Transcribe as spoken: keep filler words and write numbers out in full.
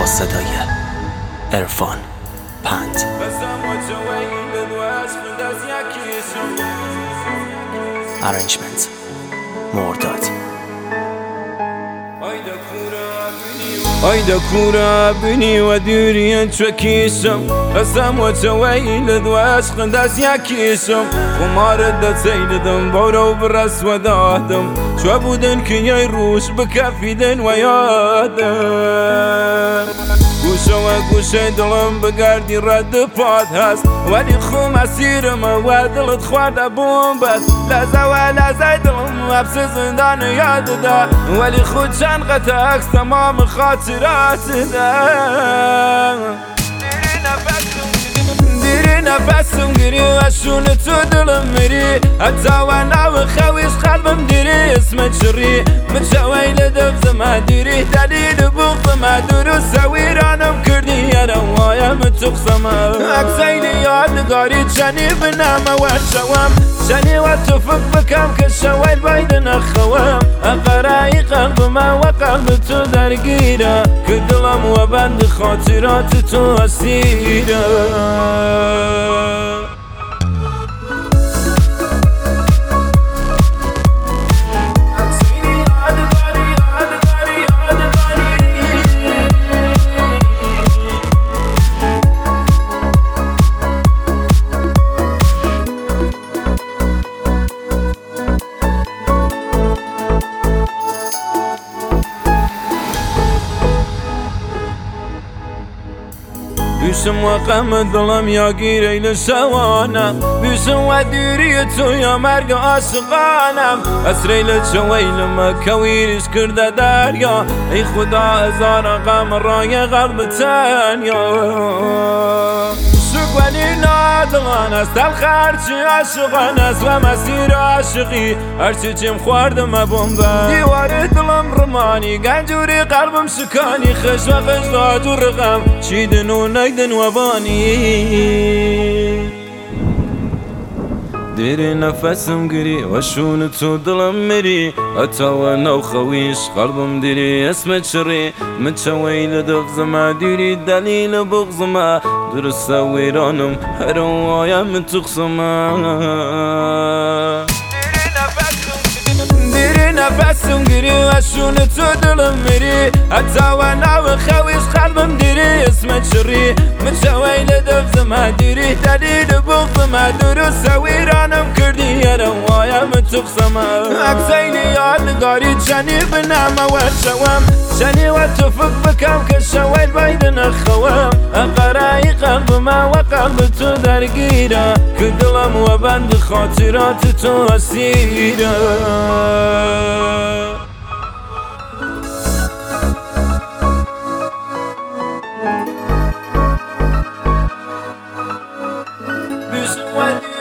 صدای عرفان پند. ارنجمنت مرداد. Ayda kura bini ve dürüyen çökişim Esem ve çeveylid ve aşkın ders yakişim Kumarda seylidim bavrav bras ve dahdım Çöbudun ki yayruş bikafidin ve yadım Guşa ve guşa dilim bigardی رد پاد هست ولی خو مسیرم و دلت خورده بوم بس لحظه و لحظه دلم حبس زندان یاد ده ولی خود چند قطع عکس تمام خاطرات ده دیری نفسم گیری و شون تو دلم میری حتی و نو خویش قلبم دیری اسمت شری متشوی لدفزم دیری دلیل بغضم درست سویرانم کردی یارم وایم تقسم اکسیلی یادگاری چنی بنام و شوام شنی و تفق بکم که شویل باید نخوام اقرای قلبم و قلب تو درگیره که دلم و بند خاطرات تو اسیره Büsüm ve qəm dilim ya gireyli şevanəm Büsüm ve düriye tu ya merg aşıqanəm Esreyli çeveylime keviriş kirde derya Ey Xuda ezara qəm raya qalbi tenya Şuk veli nadığan است دل خرچی عاشقان است و مسیر عاشقی هرچی چیم خوردم بمبه دیوار دلم رمانی گنجوری قلبم شکانی خش و خش داد و رقم چیدن و نگدن و بانی دیری نفسم گری و شون تو دلم میری حتی و نو خویش قلبم دیری اسمت شری متشوی لدفزم دیری دلیل بغزم درست ویرانم هر وایم تقسم دیری نفسم گری و شون تو دلم میری حتی و نو خویش قلبم دیری اسمت شری متشوی لدفزم دیری دلیل بغزم درست ویرانم کردی یارم وایم تقسم اکسیلی یادگاری چنی بنام و شوام شنی و تفق بکم که شویل باید نخوام اقرای قلبم و قلب تو درگیره که دلم و بند خاطرات تو اسیره Büsüm ve